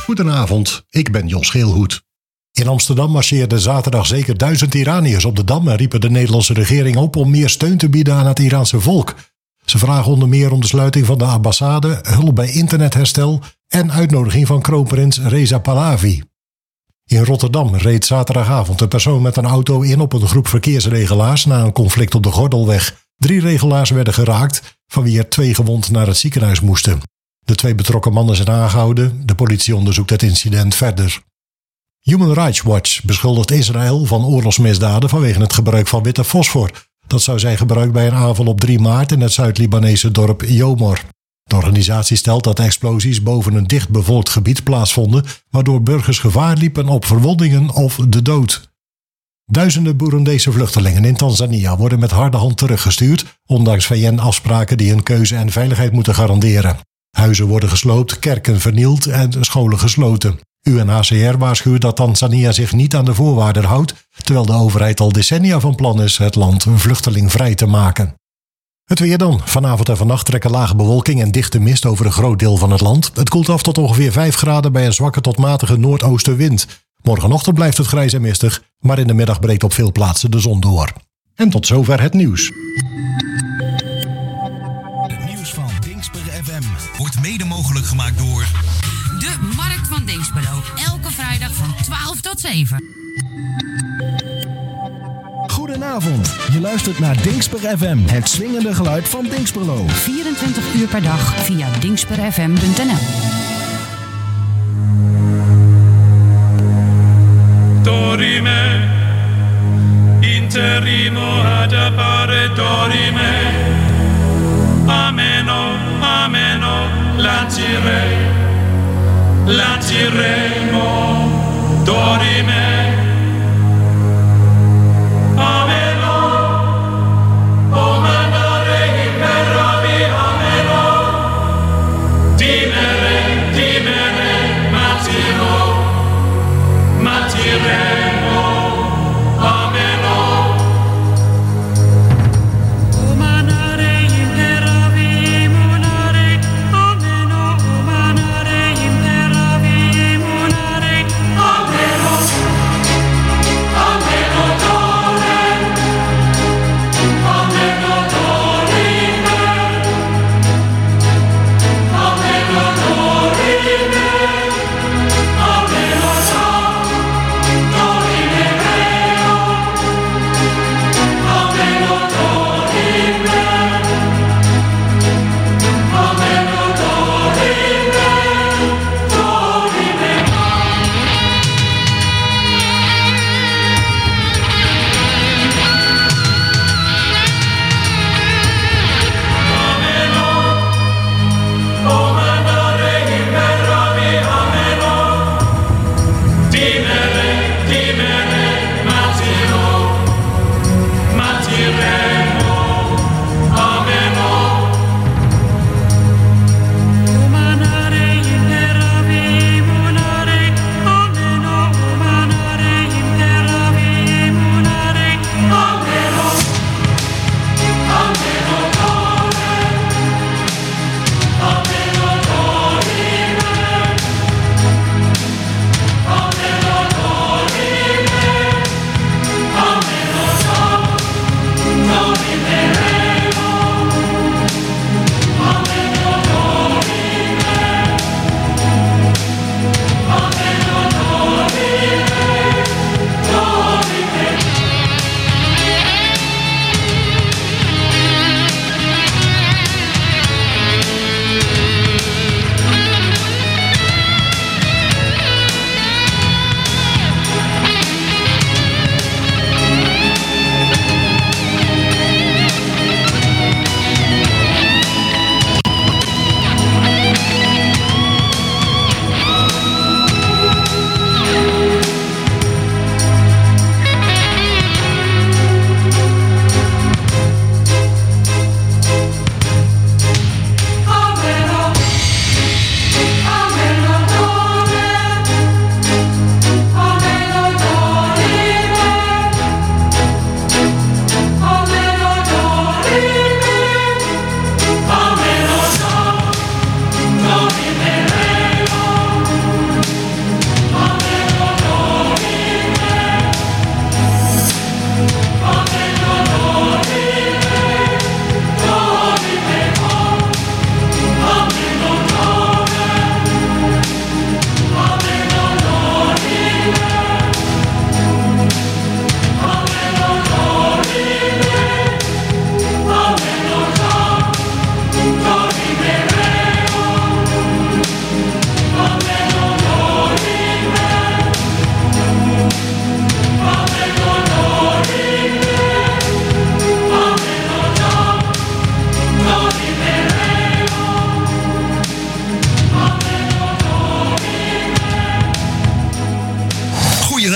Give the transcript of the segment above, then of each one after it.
Goedenavond, ik ben Jos Geelhoed. In Amsterdam marcheerden zaterdag zeker 1000 Iraniërs op de Dam en riepen de Nederlandse regering op om meer steun te bieden aan het Iraanse volk. Ze vragen onder meer om de sluiting van de ambassade, hulp bij internetherstel en uitnodiging van kroonprins Reza Pahlavi. In Rotterdam reed zaterdagavond een persoon met een auto in op een groep verkeersregelaars na een conflict op de Gordelweg. 3 regelaars werden geraakt, van wie er 2 gewond naar het ziekenhuis moesten. De 2 betrokken mannen zijn aangehouden. De politie onderzoekt het incident verder. Human Rights Watch beschuldigt Israël van oorlogsmisdaden vanwege het gebruik van witte fosfor. Dat zou zijn gebruikt bij een aanval op 3 maart in het Zuid-Libanese dorp Jomor. De organisatie stelt dat de explosies boven een dichtbevolkt gebied plaatsvonden, waardoor burgers gevaar liepen op verwondingen of de dood. Duizenden Boerendese vluchtelingen in Tanzania worden met harde hand teruggestuurd, ondanks VN-afspraken die hun keuze en veiligheid moeten garanderen. Huizen worden gesloopt, kerken vernield en scholen gesloten. UNHCR waarschuwt dat Tanzania zich niet aan de voorwaarden houdt, terwijl de overheid al decennia van plan is het land vluchtelingvrij te maken. Het weer dan. Vanavond en vannacht trekken lage bewolking en dichte mist over een groot deel van het land. Het koelt af tot ongeveer 5 graden bij een zwakke tot matige noordoostenwind. Morgenochtend blijft het grijs en mistig, maar in de middag breekt op veel plaatsen de zon door. En tot zover het nieuws. Het nieuws van Dingsper FM wordt mede mogelijk gemaakt door de Markt van Dingsperlo. Elke vrijdag van 12 tot 7. Goedenavond, je luistert naar Dingsper FM, het swingende geluid van Dingsperlo. 24 uur per dag via dingsperfm.nl. Dorime, interimo ad appare dorime, ameno, ameno, lanciremo, dorime.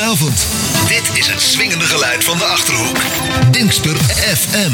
Goedenavond. Dit is het swingende geluid van de Achterhoek. Dingsper FM.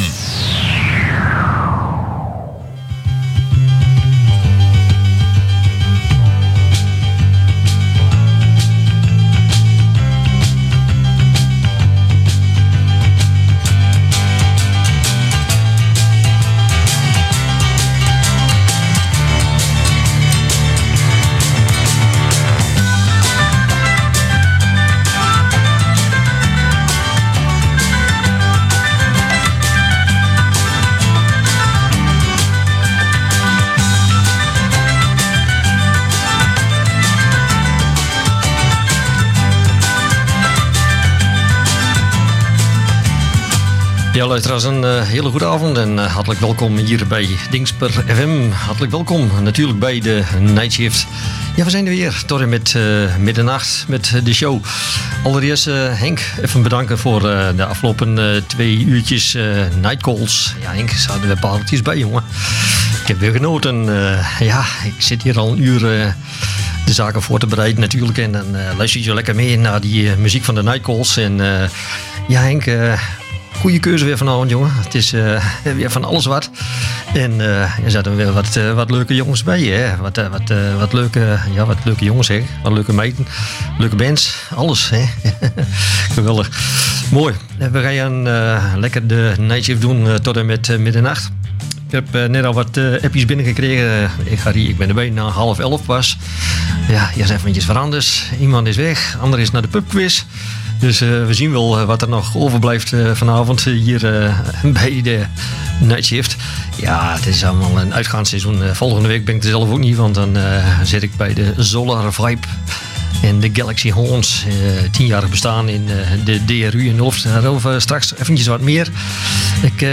Ja, luisteraars, een hele goede avond en hartelijk welkom hier bij Dingsper FM. Hartelijk welkom natuurlijk bij de Night Shift. Ja, we zijn er weer tot en met middernacht met de show. Allereerst Henk, even bedanken voor de afgelopen 2 uurtjes Night Calls. Ja, Henk, er zaten weer pareltjes bij, jongen. Ik heb weer genoten. Ja, ik zit hier al een uur de zaken voor te bereiden natuurlijk. En dan luister je zo lekker mee naar die muziek van de Night Calls. En ja, Henk... goede keuze weer vanavond, jongen. Het is weer van alles wat. En er zaten weer wat leuke jongens bij. Hè? Wat leuke jongens, hè? Wat leuke meiden. Leuke bands. Alles, hè? Geweldig. Mooi. We gaan lekker de night shift doen tot en met middernacht. Ik heb net al wat appjes binnengekregen. Harry, ik ben erbij na 10:30 pas. Ja, hier zijn eventjes veranderd. Iemand is weg, ander is naar de pubquiz. Dus we zien wel wat er nog overblijft vanavond hier bij de Night Shift. Ja, het is allemaal een uitgaansseizoen. Volgende week ben ik er zelf ook niet, want dan zit ik bij de Solar Vibe en de Galaxy Horns. 10-jarig bestaan in de DRU in Ulft. Daarover straks eventjes wat meer. Ik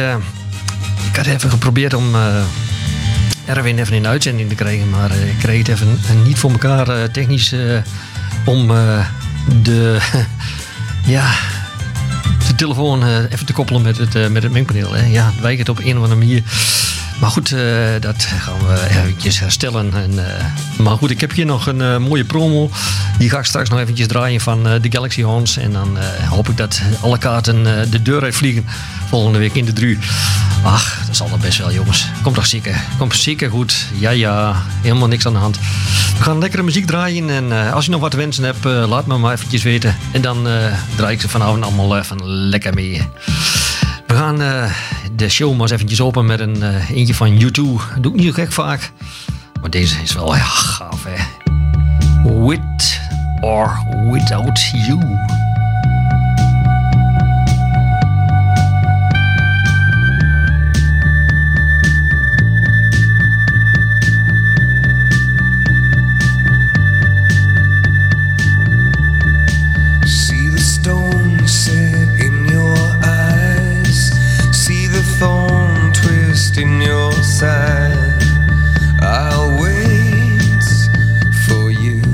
had even geprobeerd om Erwin even in de uitzending te krijgen, maar ik kreeg het even niet voor elkaar technisch om de... Ja, de telefoon even te koppelen met het mengpaneel. Hè. Ja, het wijkt op een of andere manier. Maar goed, dat gaan we eventjes herstellen. Maar goed, ik heb hier nog een mooie promo. Die ga ik straks nog eventjes draaien van de Galaxy Horns. En dan hoop ik dat alle kaarten de deur uitvliegen volgende week in de Dru. Ach, dat zal er best wel, jongens. Komt zeker goed. Ja, helemaal niks aan de hand. We gaan lekkere muziek draaien. En als je nog wat wensen hebt, laat me maar eventjes weten. En dan draai ik ze vanavond allemaal even lekker mee. We gaan de show maar eens eventjes open met een eentje van U2. Dat doe ik niet zo gek vaak. Maar deze is wel gaaf, hè. With or Without You. In your side, I'll wait for you.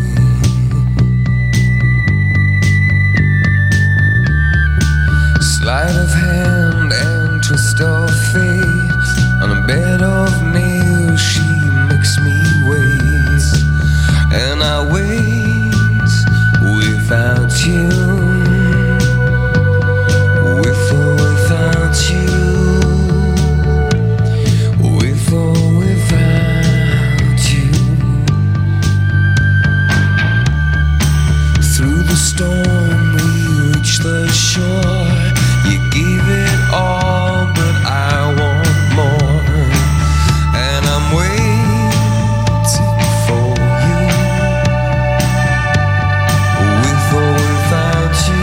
Sleight of hand and twist of fate. On a bed of nails, she makes me wait, and I wait without you. With or without you. Storm, we reach the shore. You gave it all, but I want more. And I'm waiting for you. With or without you.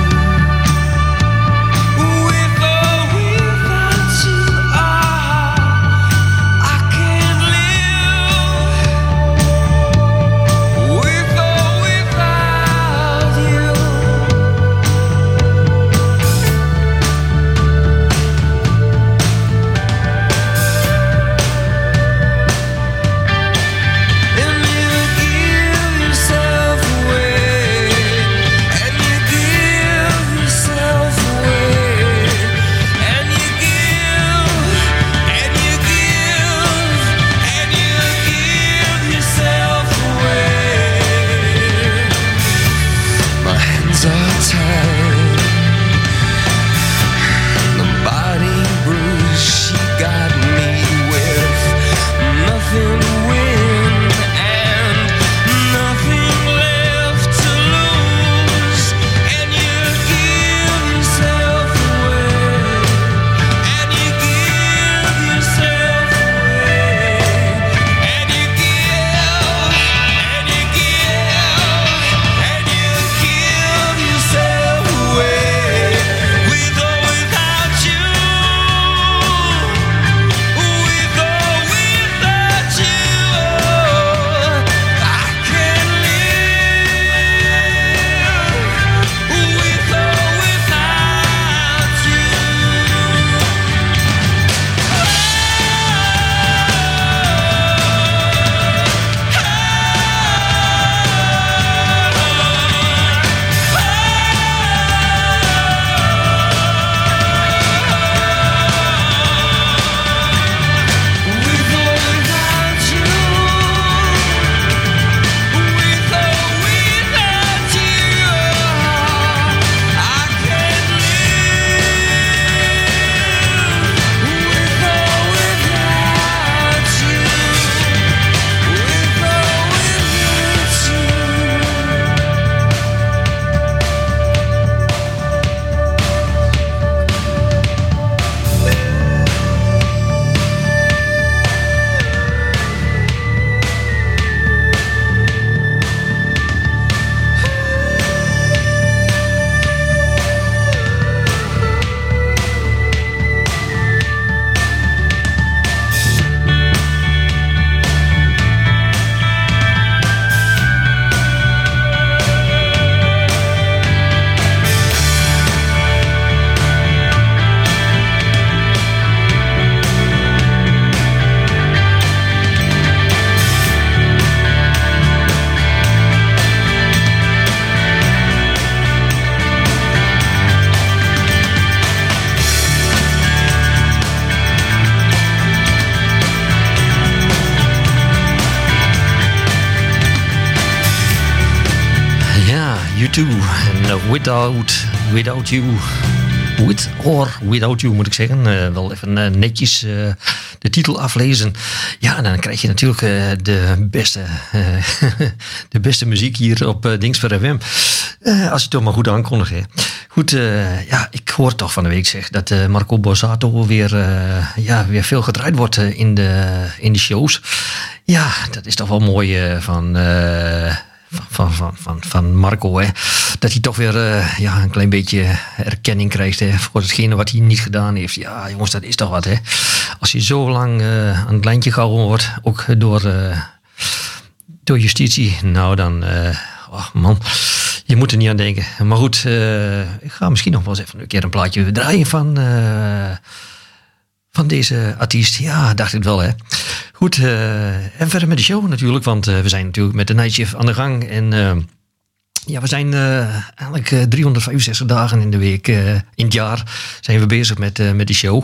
With or without you, I can't live. With or without you. U2 en Without You. With or Without You moet ik zeggen. Wel even netjes de titel aflezen. Ja, en dan krijg je natuurlijk de beste muziek hier op Dingsper FM. Als je het toch maar goed aankondigt. Hè. Goed, ja, ik hoor toch van de week zeg dat Marco Borsato weer veel gedraaid wordt in de shows. Ja, dat is toch wel mooi van Marco, hè. Dat hij toch weer een klein beetje erkenning krijgt, hè, voor hetgene wat hij niet gedaan heeft. Ja, jongens, dat is toch wat, hè. Als je zo lang aan het lijntje gehouden wordt, ook door justitie, nou dan, man, je moet er niet aan denken. Maar goed, ik ga misschien nog wel eens even een keer een plaatje draaien van deze artiest. Ja, dacht ik wel, hè. Goed, en verder met de show natuurlijk, want we zijn natuurlijk met de Night Shift aan de gang. En we zijn eigenlijk 365 dagen in de week, in het jaar, zijn we bezig met de show.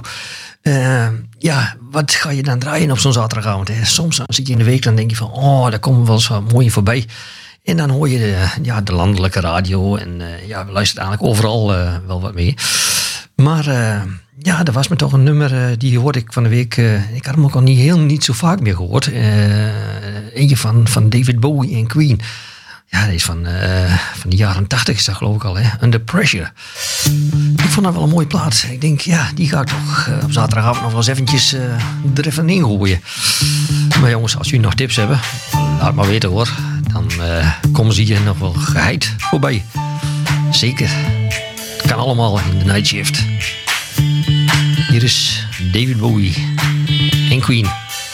Wat ga je dan draaien op zo'n zaterdagavond? Hè? Soms dan zit je in de week, dan denk je van, daar komen we wel eens wat mooi voorbij. En dan hoor je de landelijke radio en we luisteren eigenlijk overal wel wat mee. Maar er was me toch een nummer, die hoorde ik van de week. Ik had hem ook al niet zo vaak meer gehoord. Eentje van David Bowie en Queen. Ja, die is van de jaren 80 is dat geloof ik al, hè. Under Pressure. Ik vond dat wel een mooie plaat. Ik denk, die ga ik toch op zaterdagavond nog wel eens eventjes er even in gooien. Maar jongens, als jullie nog tips hebben, laat maar weten hoor. Dan komen ze hier nog wel geheid voorbij. Zeker. Het kan allemaal in de Night Shift. Hier is David Bowie en Queen.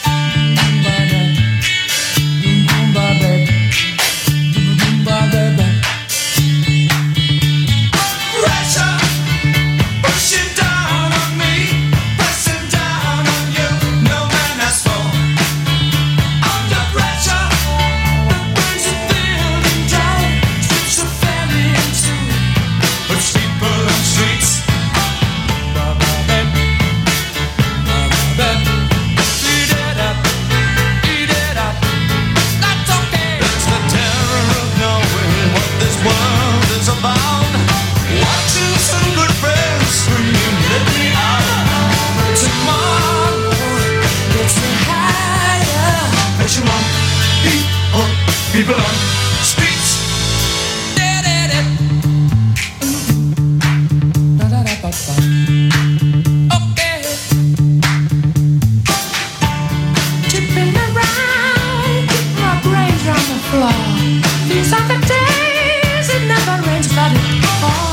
People on streets. Okay. Tipping around, keep my brains on the floor. These are the days it never rains, but it falls.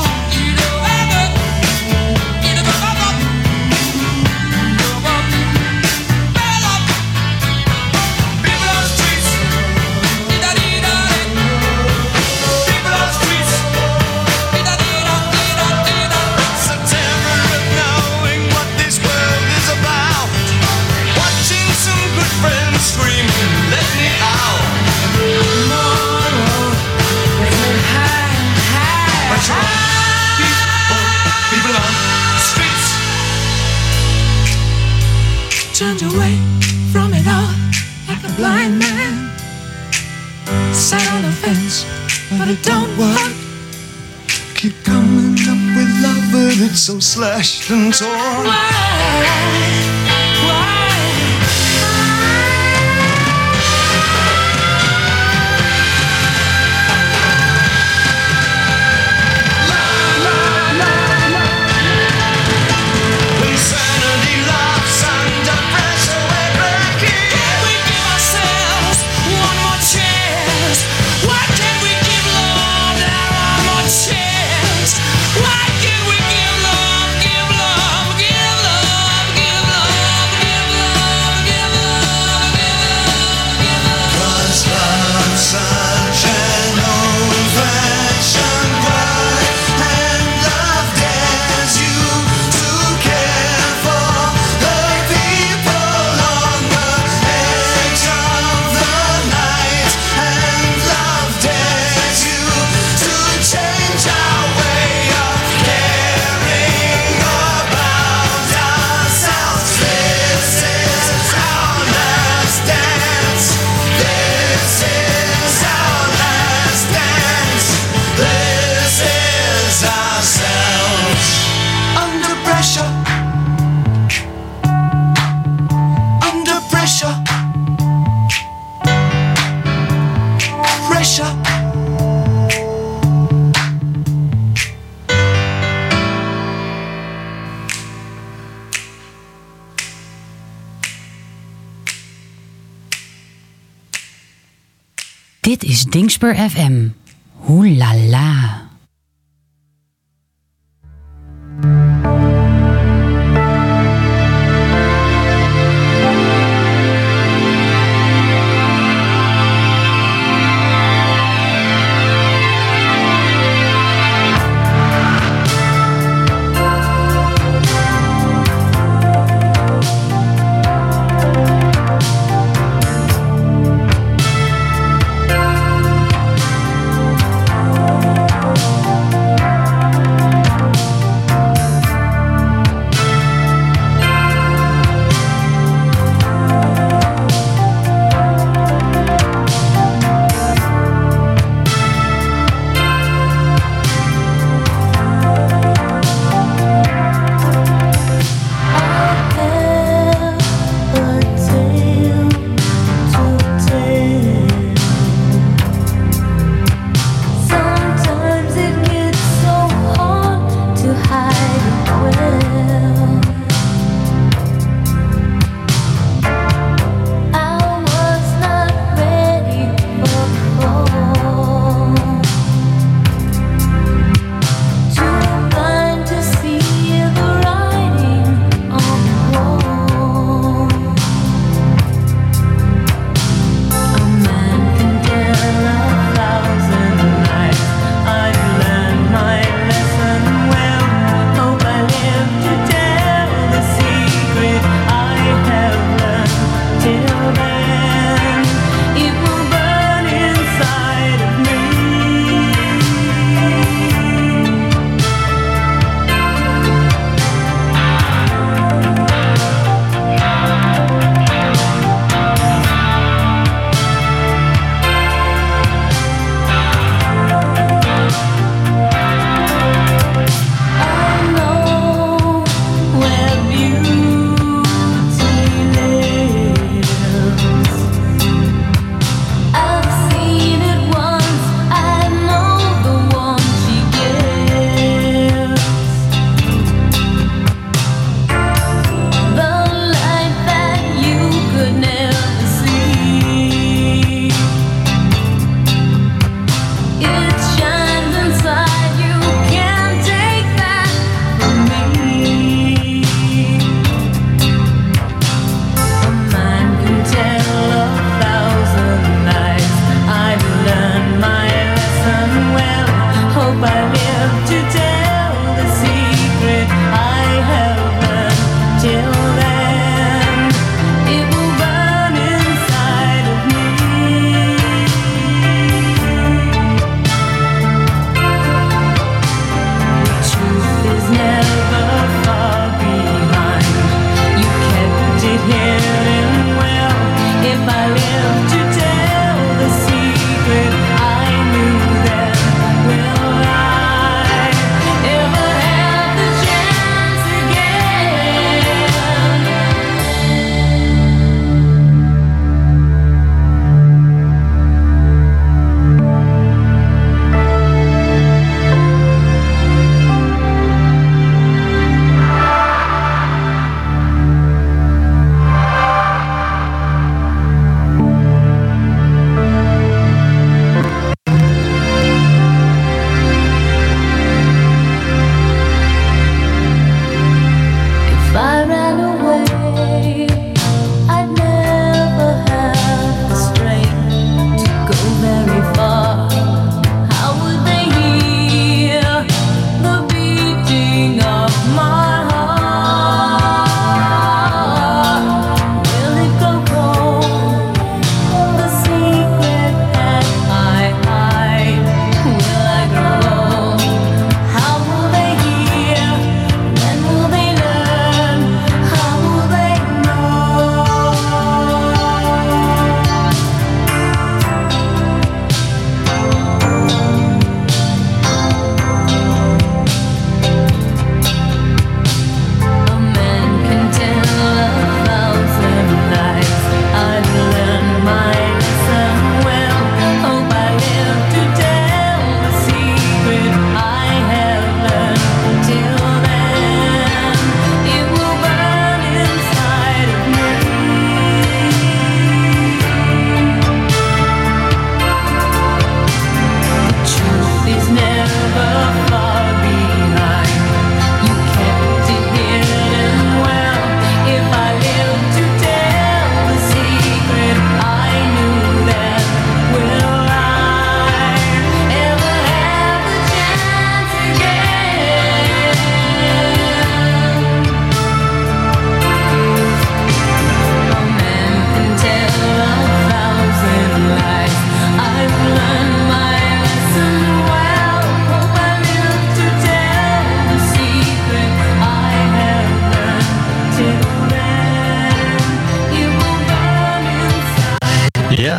Turned away from it all like a blind man. Sat on the fence, but it don't work. Keep coming up with love, but it's so slashed and torn. Why? Why can't we give love, give love, give love, give love? Dit is Dingsper FM. Oeh la la.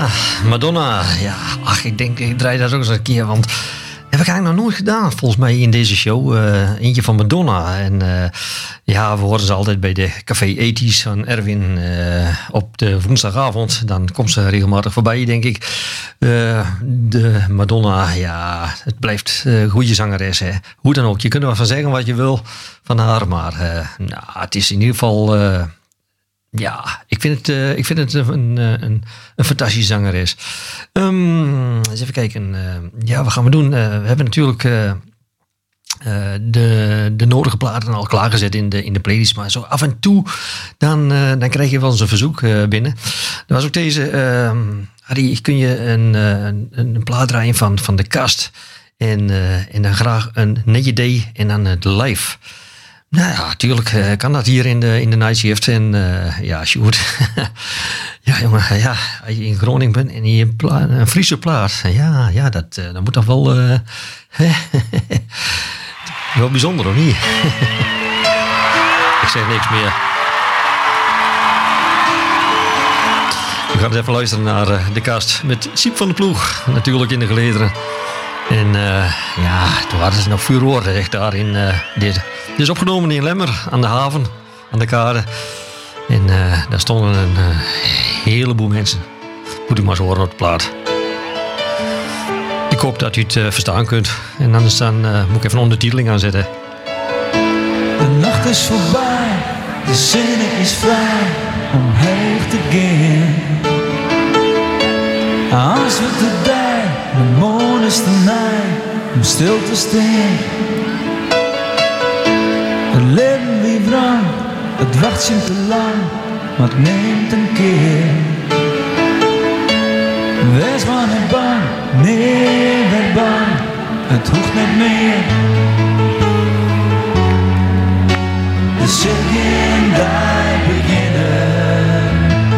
Madonna. Ja, ach, ik denk, ik draai dat ook eens een keer, want heb ik eigenlijk nog nooit gedaan, volgens mij, in deze show. Eentje van Madonna. En ja, we horen ze altijd bij de Café Ethisch van Erwin op de woensdagavond. Dan komt ze regelmatig voorbij, denk ik. De Madonna, ja, het blijft een goede zangeres. Hè. Hoe dan ook, je kunt er van zeggen wat je wil van haar. Maar nou, het is in ieder geval... ja, ik vind het een fantastische zangeres. Eens even kijken. Ja, wat gaan we doen? We hebben natuurlijk de nodige platen al klaargezet in de playlist. Maar zo af en toe, dan krijg je wel eens een verzoek binnen. Er was ook deze... Harry, kun je een plaat draaien van de kast? En dan graag een Netje Day en dan het live. Nou ja, natuurlijk kan dat hier in de Night Shift. En ja, Sjoerd. Ja, jongen, ja, als je in Groningen bent en je een Friese plaat. Ja, dat moet toch wel... wel bijzonder, of niet? Ik zeg niks meer. We gaan eens even luisteren naar de kast met Siep van de Ploeg. Natuurlijk in de gelederen. En ja, toen hadden ze nog vuurwoorden echt daar in dit. Het is opgenomen in Lemmer, aan de haven, aan de kade. En daar stonden een heleboel mensen. Moet ik maar eens horen op de plaat. Ik hoop dat u het verstaan kunt. En anders dan moet ik even een ondertiteling aanzetten. De nacht is voorbij, de zin is vrij om heen te gaan. Als we te dij, de mond is te nij om stil te staan. Het leven wie wrang, het wacht je te lang, maar het neemt een keer. Wees maar niet bang, nee, wees bang, het hoeft niet meer. De zin daar beginnen,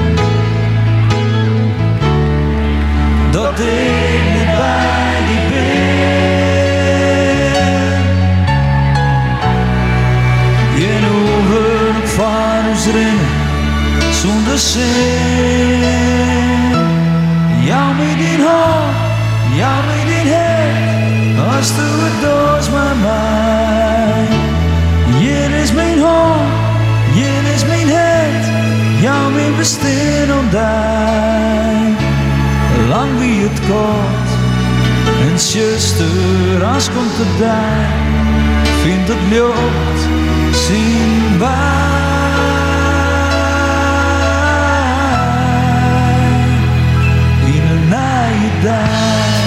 dat ik niet bij die ben. Je hoeft ook van ons rennen, zonder zin. Jou met die hand, jou met die head, als du het doos maar mij. Hier is mijn hand, hier is mijn head, jou met bestaan ontdij. Lang wie het kort, en zuster, als komt het daar, vindt het lucht, zien wij. In een naaie dag.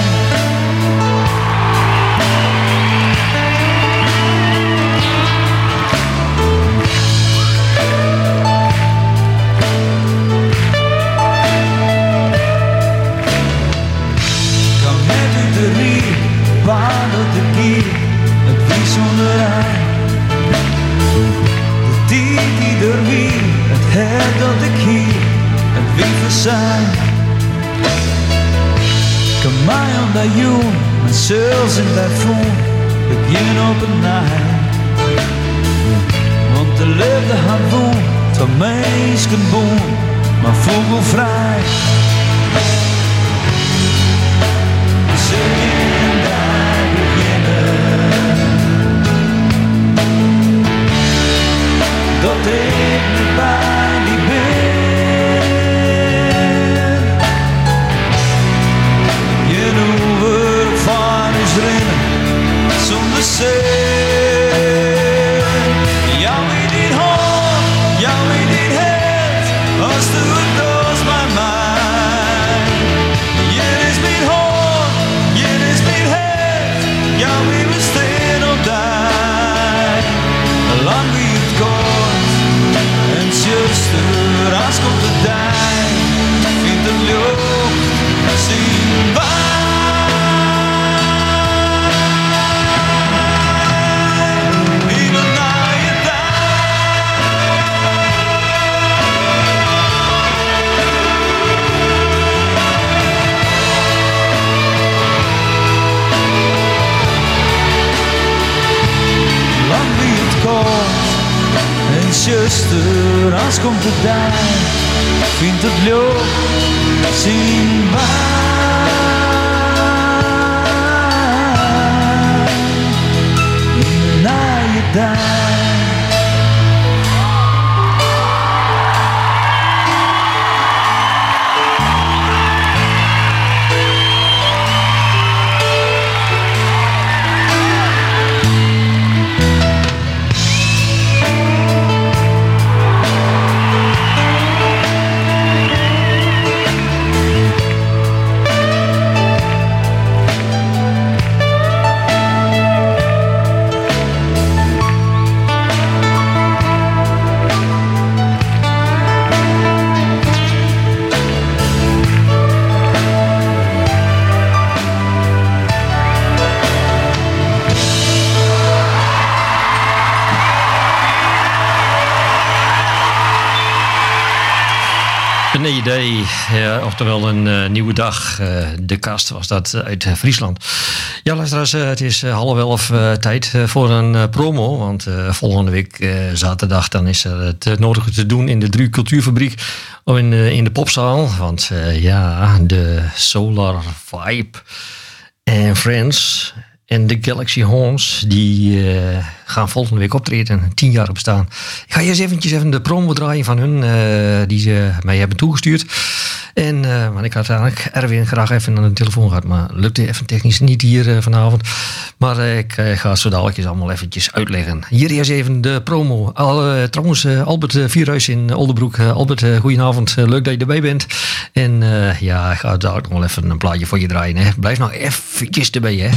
Waar dat ik hier het wie zonder aan. De tijd die er wie, het her dat ik hier het wie verzijn. Kan mij om dat jong, mijn zels in dat voel, begin op een nacht. Want de liefde had woon, van meisken boom, maar vogelvrij. Dat ik niet bij die ben. Je hoeft van ons rennen zonder zin. Jou in die hand, jou in die head, als du het doos bij mij. Hier is mijn hand, hier is mijn head, jou in mijn steen op daar. Lang wie het kort. En zuster, als komt de dag, vindt het lucht, zien wij. In een naaie dag. Lang wie het kort. En zuster, als komt de dag, vind het leuk zien na je daar. New Day, oftewel een nieuwe dag. De Kast was dat uit Friesland. Ja, luisteraars, het is 10:30 tijd voor een promo. Want volgende week zaterdag dan is er het nodige te doen in de Dru Cultuurfabriek. In de popzaal. Want de Solar Vibe en Friends en de Galaxy Horns, die gaan volgende week optreden. 10-jarig bestaan. Ik ga eerst even de promo draaien van hun, die ze mij hebben toegestuurd. Want ik had eigenlijk Erwin graag even aan de telefoon gehad, maar lukte even technisch niet hier vanavond. Maar ik ga het zo dadelijk allemaal eventjes uitleggen. Hier eerst even de promo. Trouwens, Albert Vierhuis in Oldenbroek. Albert, goedenavond. Leuk dat je erbij bent. En ik ga daar nog wel even een plaatje voor je draaien. Hè. Blijf nou eventjes erbij, hè.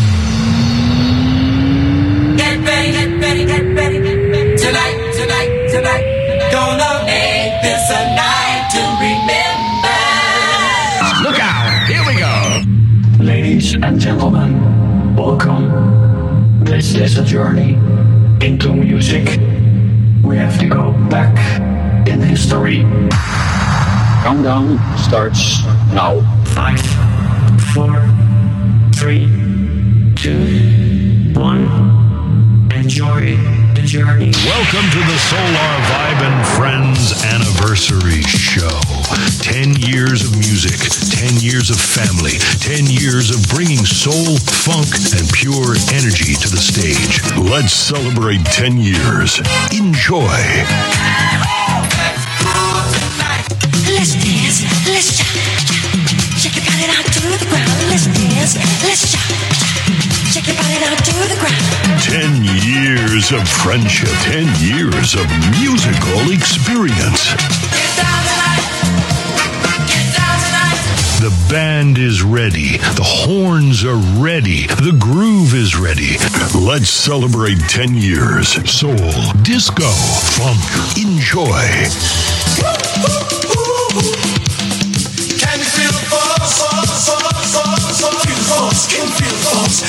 Get ready, get ready, get ready, get ready. Tonight, tonight, tonight. Gonna make this a night to remember. Look out, here we go. Ladies and gentlemen, welcome. This is a journey into music. We have to go back in history. Countdown starts now. 5, 4, 3, 2, 1. Enjoy the journey. Welcome to the Solar Vibe and Friends Anniversary Show. 10 years of music, 10 years of family, 10 years of bringing soul, funk, and pure energy to the stage. Let's celebrate 10 years. Enjoy. Let's dance, let's shout, shake your body down to the ground. Let's dance, let's shout, shake your body down to the ground. 10 years of friendship, 10 years of musical experience. Get down tonight, get down tonight. The band is ready. The horns are ready. The groove is ready. Let's celebrate 10 years. Soul, disco, funk. Enjoy. Can you feel the force? Feel the force, can you feel the force?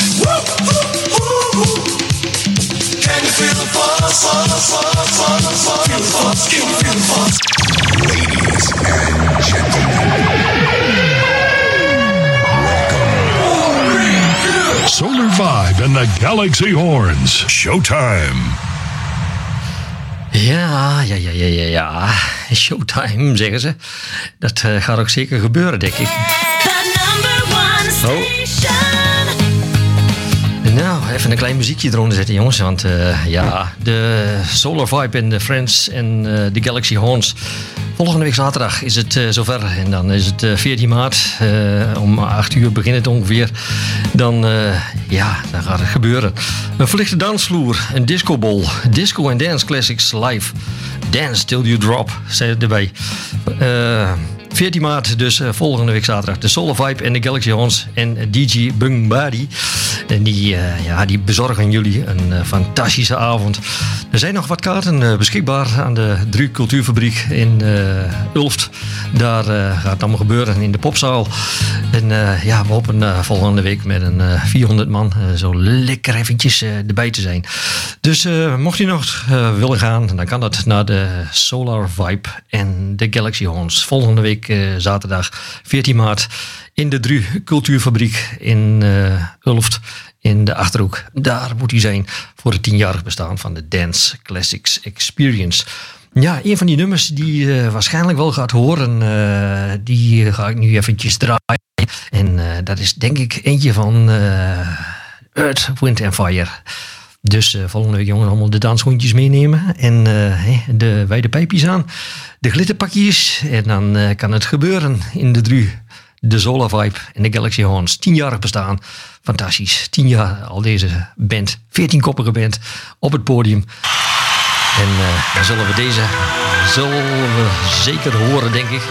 Can you feel the force? Feel the force, can you feel the force? Ladies and gentlemen, welcome. Solar Vibe and the Galaxy Horns. Showtime. Ja. Showtime, zeggen ze. Dat gaat ook zeker gebeuren, denk ik. Nou, even een klein muziekje eronder zetten, jongens. Want de Solar Vibe en de Friends en de Galaxy Horns. Volgende week zaterdag is het zover. En dan is het 14 maart. Om 8 uur begint het ongeveer. Dan gaat het gebeuren. Een verlichte dansvloer, een discobol, disco en dance classics live. Dance till you drop, zei het erbij. 14 maart, dus volgende week zaterdag. De Solar Vibe en de Galaxy Horns en DJ Bungbadi. En die bezorgen jullie een fantastische avond. Er zijn nog wat kaarten beschikbaar aan de Dru Cultuurfabriek in Ulft. Daar gaat het allemaal gebeuren in de popzaal. En we hopen volgende week met een 400 man zo lekker eventjes erbij te zijn. Dus mocht u nog willen gaan, dan kan dat naar de Solar Vibe en de Galaxy Horns. Volgende week zaterdag 14 maart in de Dru Cultuurfabriek in Ulft. In de Achterhoek. Daar moet hij zijn voor het 10-jarig bestaan van de Dance Classics Experience. Ja, een van die nummers die je waarschijnlijk wel gaat horen, die ga ik nu eventjes draaien. En dat is denk ik eentje van Earth, Wind and Fire. Dus volgende week jongen allemaal de dansschoentjes meenemen en de wijde pijpjes aan, de glitterpakjes en dan kan het gebeuren in de Dru. De Solar Vibe en de Galaxy Horns. 10-jarig bestaan. Fantastisch. 10 jaar al deze band. 14-koppige band op het podium. En dan zullen we deze zeker horen, denk ik.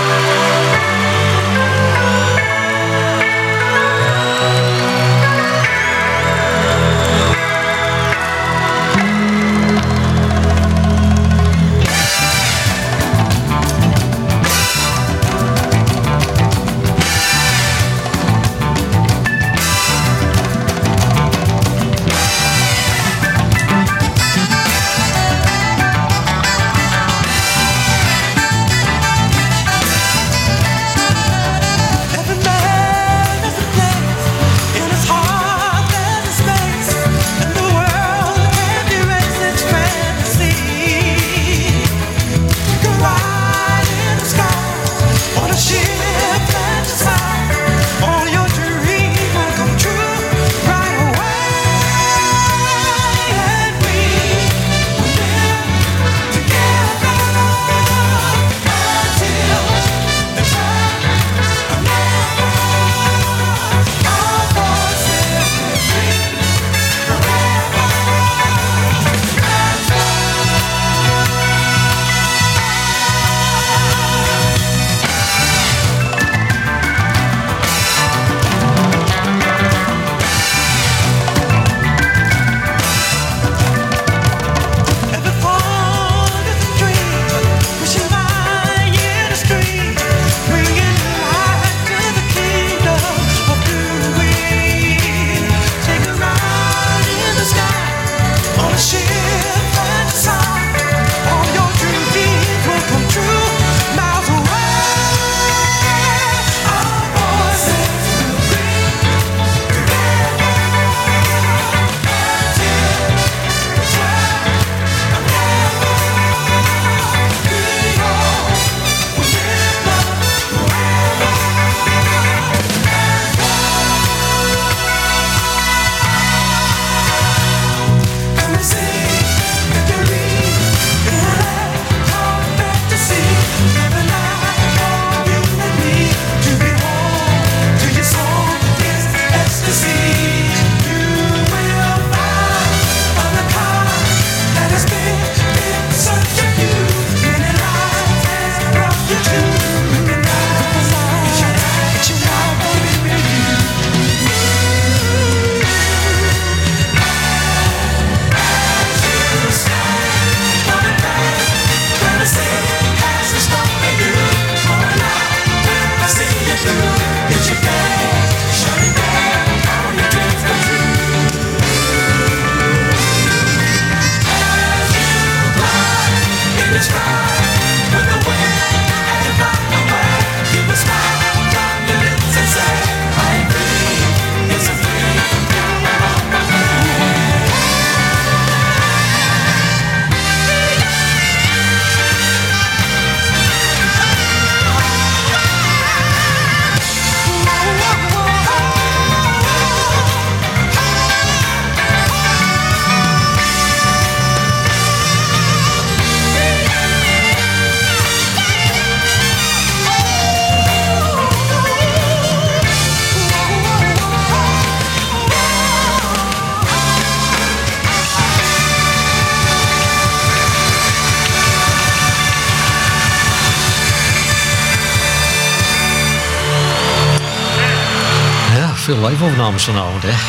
Veel live-opnames vanavond, hè?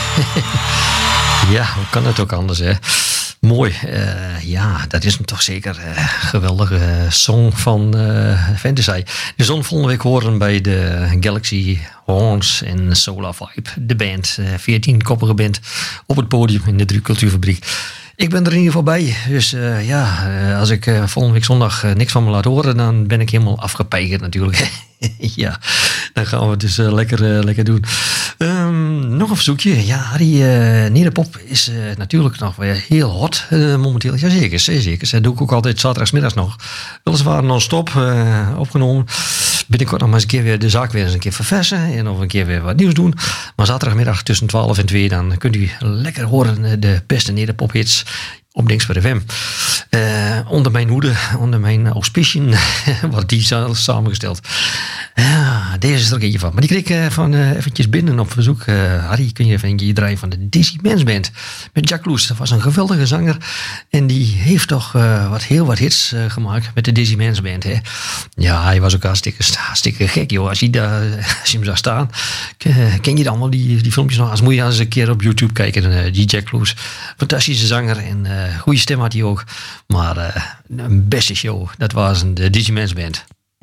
Ja, hoe kan het ook anders, hè? Mooi. Ja, dat is hem toch zeker een geweldige song van Fantasy. De zon volgende week horen bij de Galaxy Horns en Solar Vibe. De band, 14-koppige band op het podium in de Dru Cultuurfabriek. Ik ben er in ieder geval bij. Dus als ik volgende week zondag niks van me laat horen, dan ben ik helemaal afgepeigerd natuurlijk. Ja, dan gaan we het dus lekker doen. nog een verzoekje. Ja, Harry Nederpop is natuurlijk nog weer heel hot momenteel. Jazeker, zeker. Dat doe ik ook altijd zaterdagsmiddags nog. Weliswaar non-stop opgenomen. Binnenkort nog maar eens een keer weer de zaak weer eens een keer verversen. En nog een keer weer wat nieuws doen. Maar zaterdagmiddag tussen 12 en 2 dan kunt u lekker horen de beste Nederpop hits op Dingsper FM. Onder mijn hoede, onder mijn auspiciën, wordt die samengesteld. Ja, deze is er ook eentje van. Maar die kreeg ik van eventjes binnen op verzoek. Harry, kun je even eentje draaien van de Dizzy Mans Band. Met Jack Loes. Dat was een geweldige zanger. En die heeft toch heel wat hits gemaakt met de Dizzy Mans Band. Hè. Ja, hij was ook hartstikke gek, joh. Als je hem zag staan. Ken je dan wel die filmpjes nog? Als moet je eens een keer op YouTube kijken. Die Jack Loes. Fantastische zanger. En goede stem had hij ook. Maar een beste show. Dat was de Dizzy Mans Band.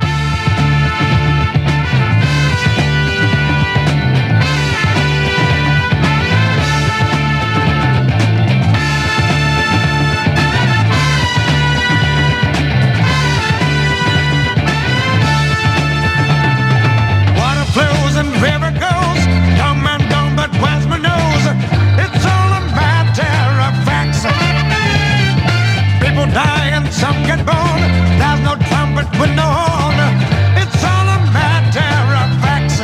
River goes, come and go, but where's my nose? It's all a matter of facts. People die and some get born. There's no trumpet with no horn. It's all a matter of facts.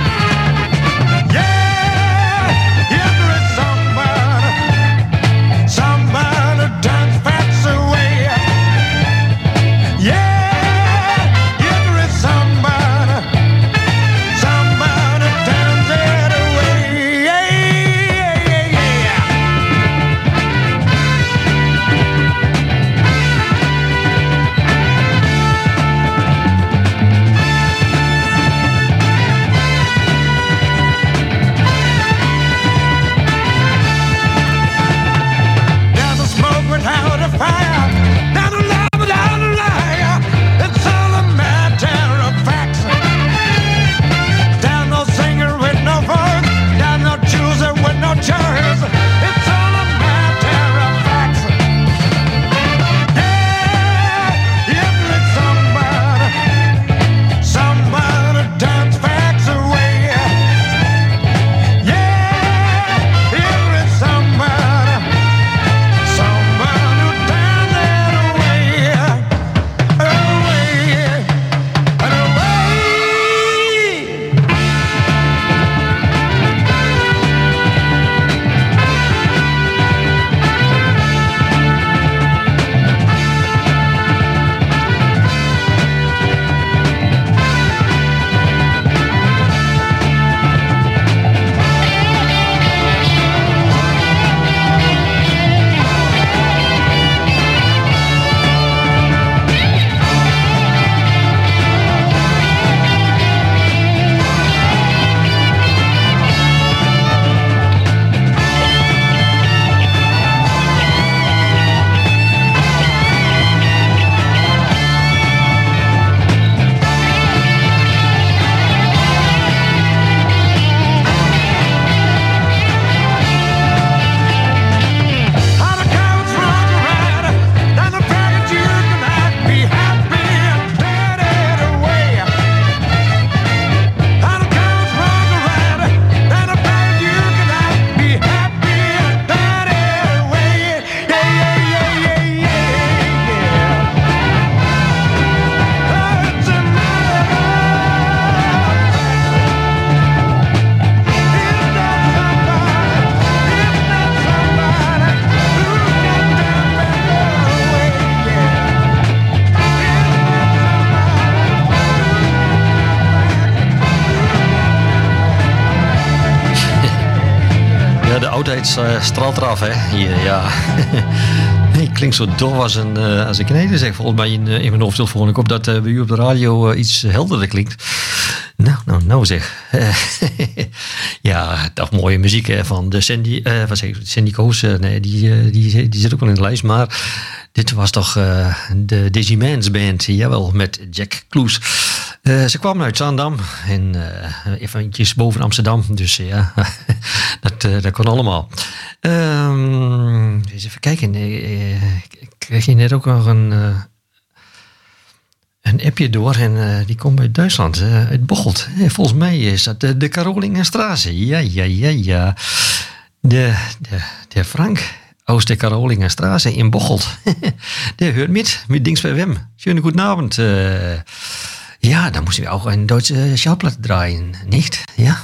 Yeah, there is someone who turns facts away. Yeah. Straalt eraf, hè? Hier, ja. Nee, klinkt zo doof als ik nee zeg. Volgens mij in mijn hoofdtelefoon. Ik hoop dat bij u op de radio iets helderder klinkt. Nou zeg. Ja, toch mooie muziek hè, van de Sandy. Wat zeg ik? Sandy Koos. Nee, die zit ook wel in de lijst. Maar dit was toch de Dizzy Mans Band. Jawel, met Jack Loes. Ze kwamen uit Zaandam en eventjes boven Amsterdam. Dus ja, dat kon allemaal. Eens even kijken. Ik kreeg je net ook nog een een appje door en die komt uit Duitsland, uit Bocholt. Volgens mij is dat de Karolingerstraße. Ja. De Frank aus der Karolingerstraße in Bocholt. Der hört mit Dings bei Wem. Schönen guten Abend. Ja, da müssen wir auch eine deutsche Schallplatte drehen, nicht? Ja.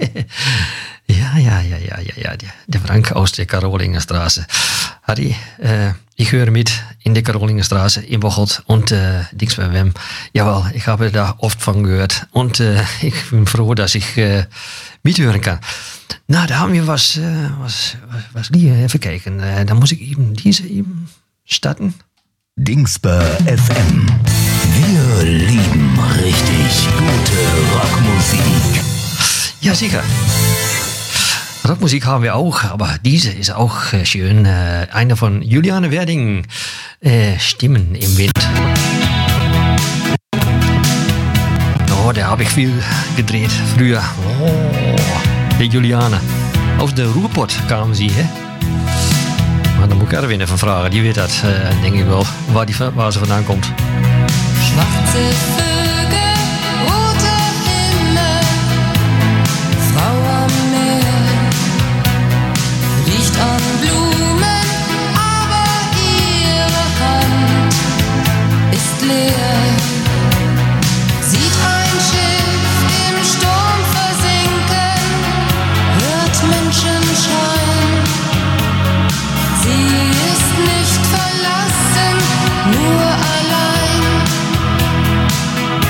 Ja. Der Frank aus der Karolingerstraße. Harry, ich höre mit in der Karolingerstraße in Bocholt und Dings bei Wem. Jawohl, ich habe da oft von gehört und ich bin froh, dass ich mithören kann. Na, da haben wir was Lieder. Even kijken. Dan muss ich eben diese starten. Dingsper FM. Wir lieben richtig gute Rockmusik. Ja, sicher. Rockmusik haben wir auch, aber diese ist auch schön. Eine von Juliane Werding, Stimmen im Wind. Oh, da habe ich viel gedreht früher. Oh, die Juliane. Aus der Ruhrpott kam sie, hè? Maar dan moet ik Erwin even vragen. Die weet dat, denk ik wel, waar ze vandaan komt. Schwarze Vögel, rote Himmel, Frau am Meer, riecht an Blumen, aber ihre Hand ist leer. Sieht ein Schiff im Sturm versinken, hört Menschen schreien. Sie ist nicht verlassen, nur allein.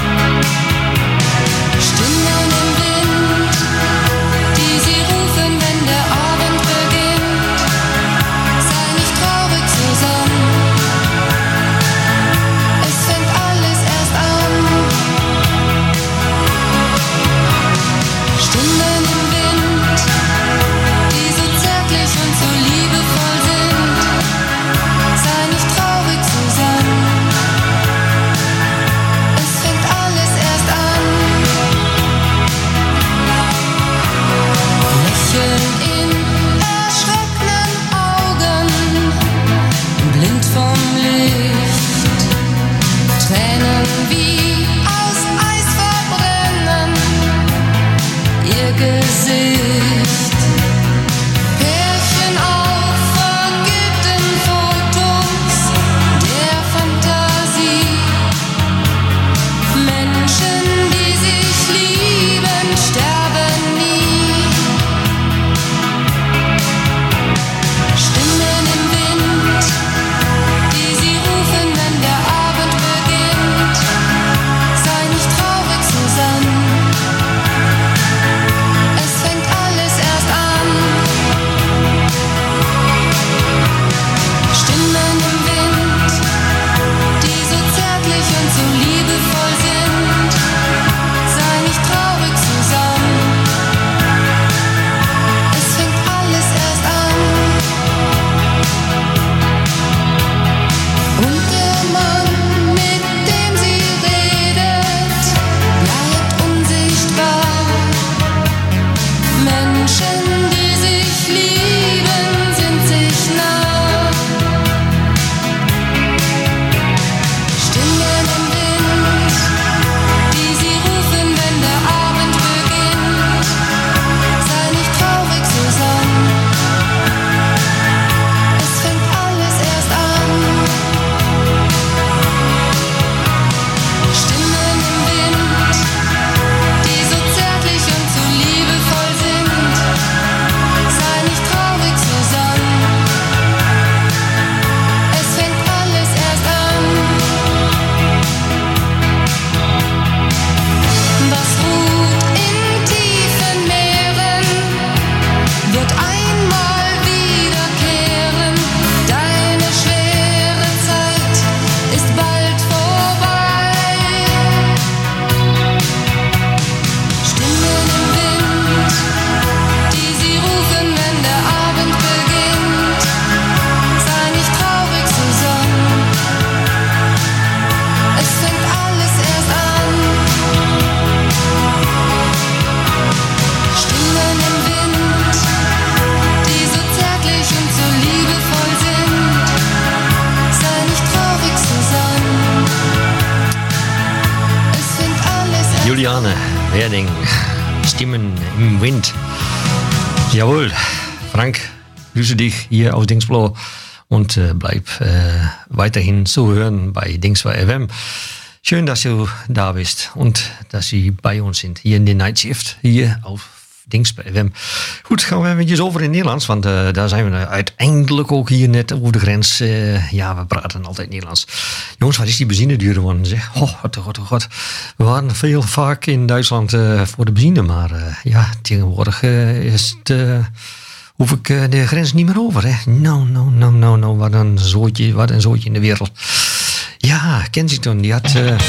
Juliane Werding, Stimmen im Wind. Jawohl, Frank, grüße dich hier aus Dingsblo und bleib weiterhin zuhören bei Dingsblo FM. Schön, dass du da bist und dass Sie bei uns sind hier in de Night Shift, hier auf Dingsblo FM. Goed, gaan we eventjes over in Nederlands, want daar zijn we uiteindelijk ook hier net over de grens. Ja, we praten altijd Nederlands. Jongens, wat is die benzine duur geworden, zeg? Oh, god. We waren vaak in Duitsland voor de benzine, maar ja, tegenwoordig hoef ik de grens niet meer over, hè? No, wat een zootje in de wereld. Ja, Kensington, die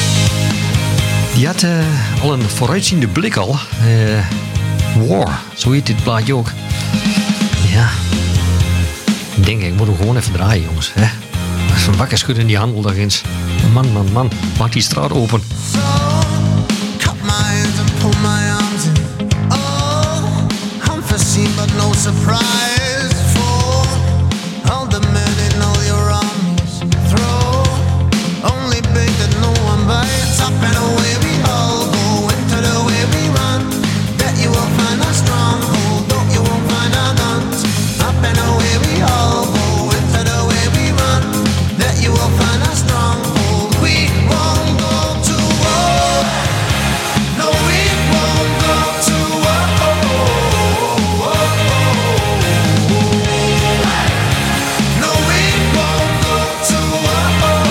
had al een vooruitziende blik al. War, zo heet dit plaatje ook. Ja, ik denk, ik moet hem gewoon even draaien, jongens. Hè? Even wakker schudden in die handel daar eens. Man, maak die straat open. So, cut my hands and pull my arms in. Oh, unforeseen but no surprise. For all the men in all your armies. Throw, only big that no one bites. Up and away we all go into the way we run. You will find a stronghold, though you won't find our guns. Up and away we all go, into the way we run. That you will find a stronghold. We won't go to war. No, we won't go to war. No, we won't go to war.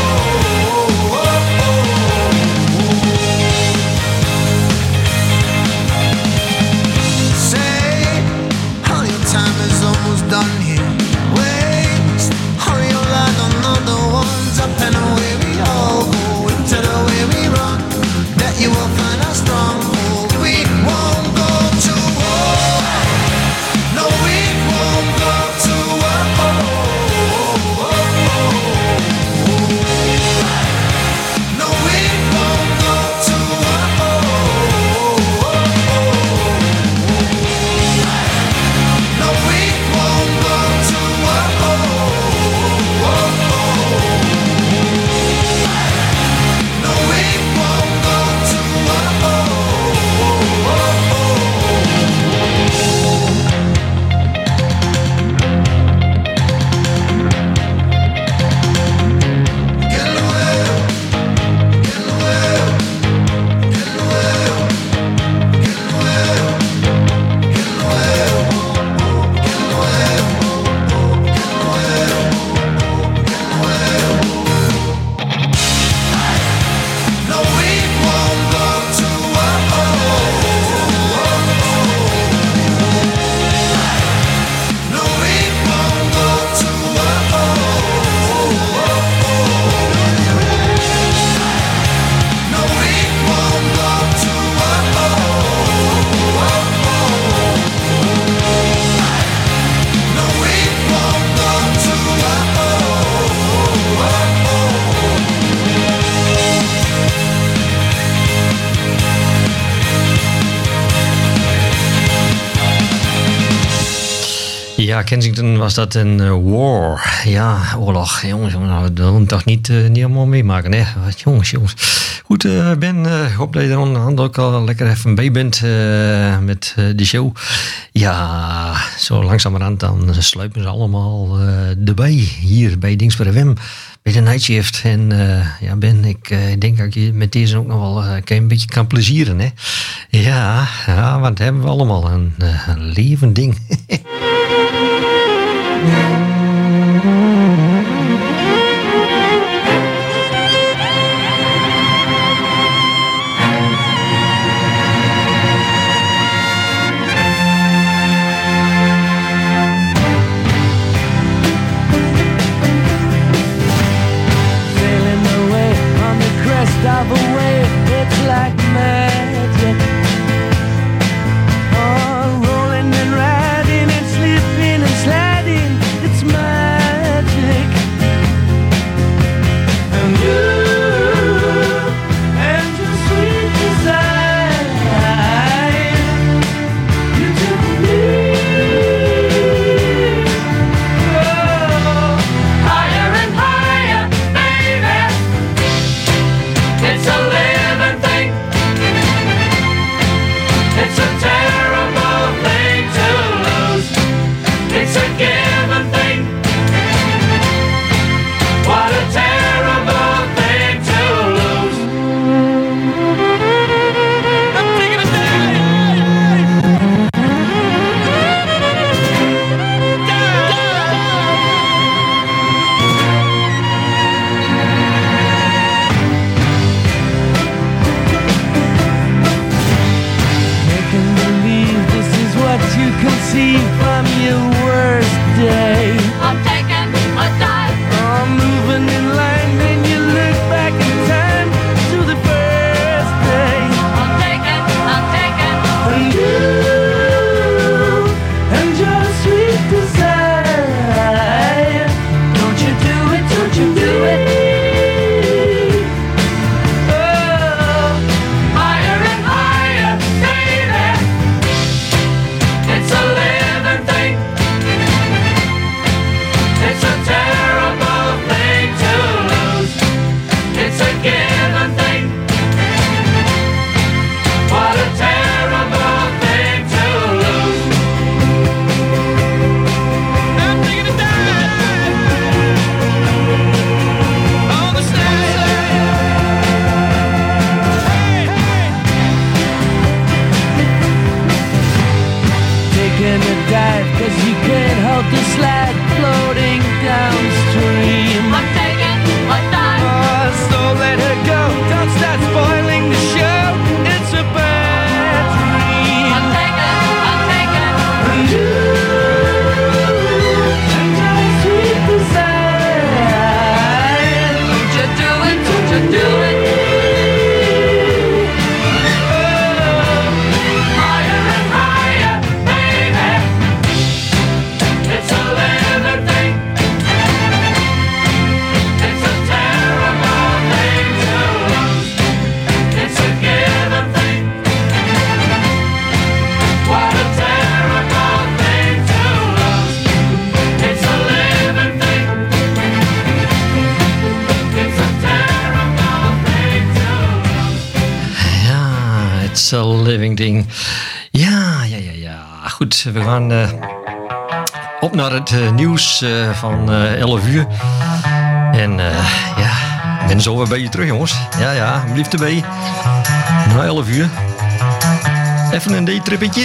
Almost done here. Waste all your light on other ones. Up and away we all go, into the way we run. That you will find a stronghold. We won't go to war. No, we won't go to war. No, we won't go to war. No, we won't go to war. No, we won't go to war. Ja, Kensington was dat een war. Ja, oorlog. Jongens, nou, dat moet toch niet helemaal meemaken, hè? Jongens. Goed, Ben, ik hoop dat je er onderhand ook al lekker even bij bent met de show. Ja, zo langzamerhand dan sluipen ze allemaal erbij. Hier bij Dingsbro FM, bij de Night Shift. En ja, Ben, ik denk dat ik je met deze ook nog wel een beetje kan plezieren, hè? Ja, want hebben we allemaal een levend ding. Of a wave, it's like magic. Oh, rolling and riding, it's Living Thing. Ja. Goed, we gaan op naar het nieuws van 11 uur. En ik ben zo weer bij je terug, jongens. Ja, blijf erbij. Na 11 uur. Even een daytrippetje.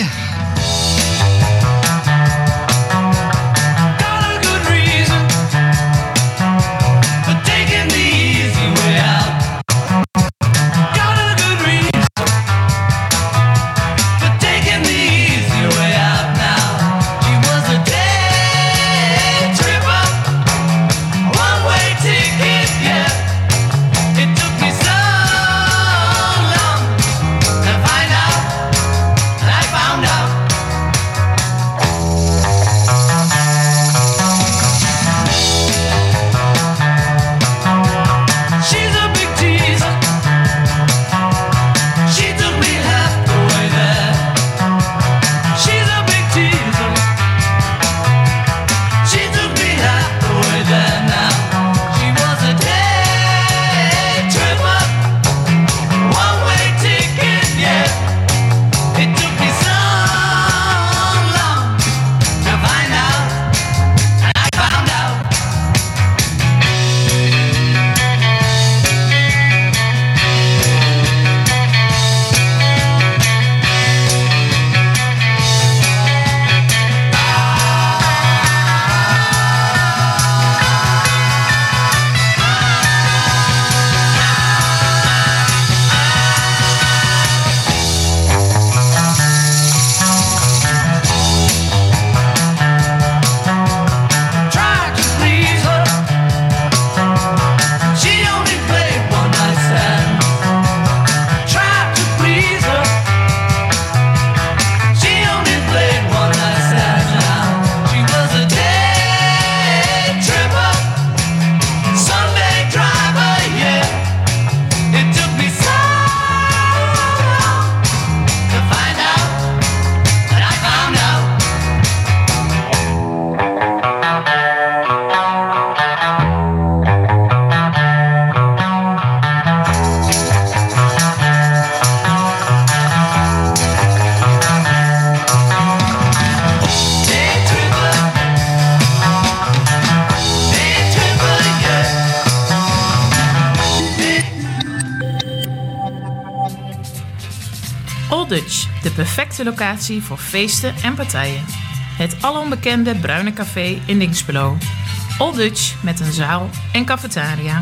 Old Dutch, de perfecte locatie voor feesten en partijen. Het alombekende Bruine Café in Dinxperlo. Old Dutch met een zaal en cafetaria.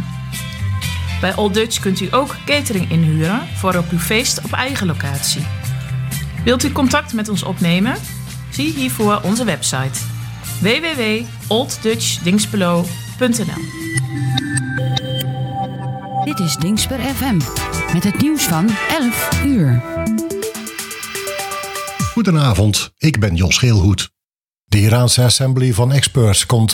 Bij Old Dutch kunt u ook catering inhuren voor op uw feest op eigen locatie. Wilt u contact met ons opnemen? Zie hiervoor onze website www.olddutchdinxperlo.nl. Dit is Dingsper FM met het nieuws van 11 uur. Goedenavond, ik ben Jos Geelhoed. De Iraanse Assembly van Experts komt